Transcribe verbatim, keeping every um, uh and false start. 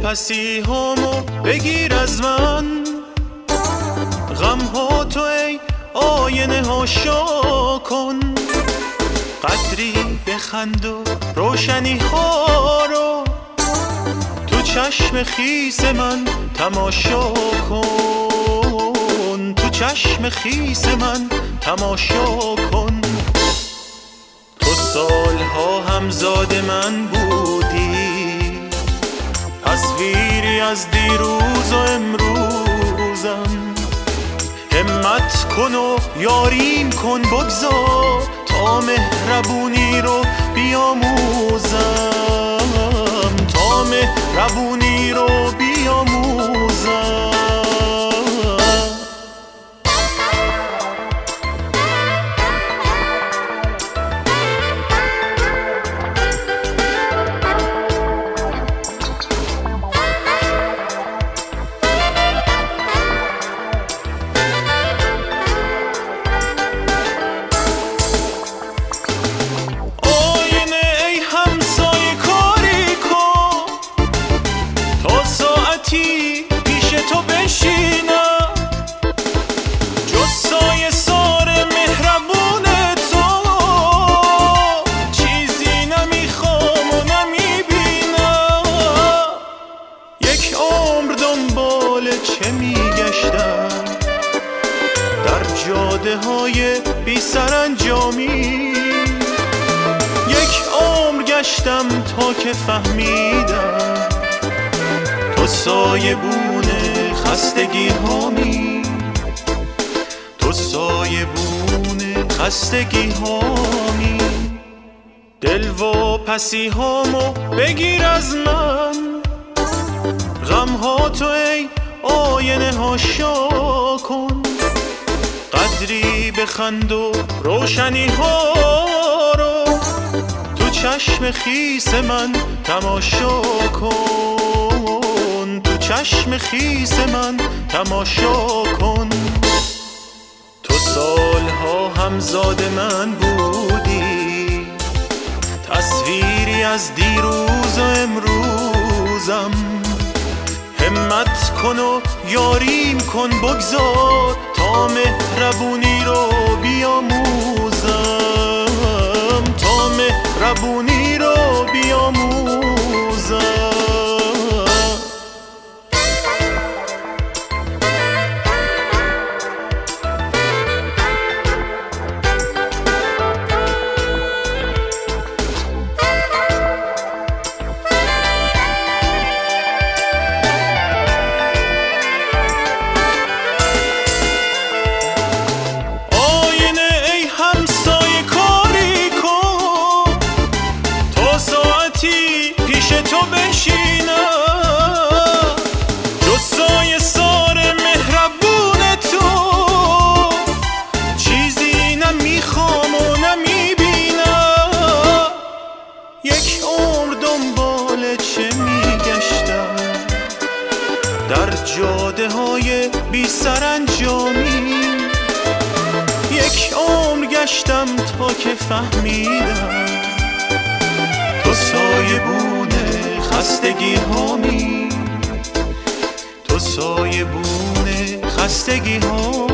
پسی همو بگیر از من، غم ها تو ای آینه ها شا کن، قدری بخند و روشنی ها رو تو چشم خیس من تماشا کن، تو چشم خیس من تماشا کن. تو سالها همزاد من بودی، تصویری از دیروز و امروزم، همت کن و یاریم کن، بگذار تا مهربونی رو بیاموزم، تا مهربونی رو بیاموزم. پیش تو بشینم، جز سایه سار مهربون تو چیزی نمیخوام و نمیبینم. یک عمر دنبال چه میگشتم در جاده های بی سرانجامی، یک عمر گشتم تا که فهمیدم تو سایه بونه خستگی هامی، تو سایه بونه خستگی هامی. دل و پسی هامو بگیر از من، غم ها تو ای آینه ها شا کن، قدری بخند و روشنی ها رو تو چشم خیس من تماشا کن، تو چشم خیس من تماشا کن. تو سالها همزاد من بودی، تصویری از دیروز و امروزم، همت کن و یاریم کن، بگذار تا مهربونی رو بیاموزم، تا مهربونی رو بیاموزم. پیش تو بشینم، جز سایه سار مهربون تو چیزی نمیخوام و نمیبینم. یک عمر دنبال چه میگشتم در جاده های بی سرانجامی، یک عمر گشتم تا که فهمیدم تو سایه بونه خستگی هامی، تو سایه بونه خستگی هامی.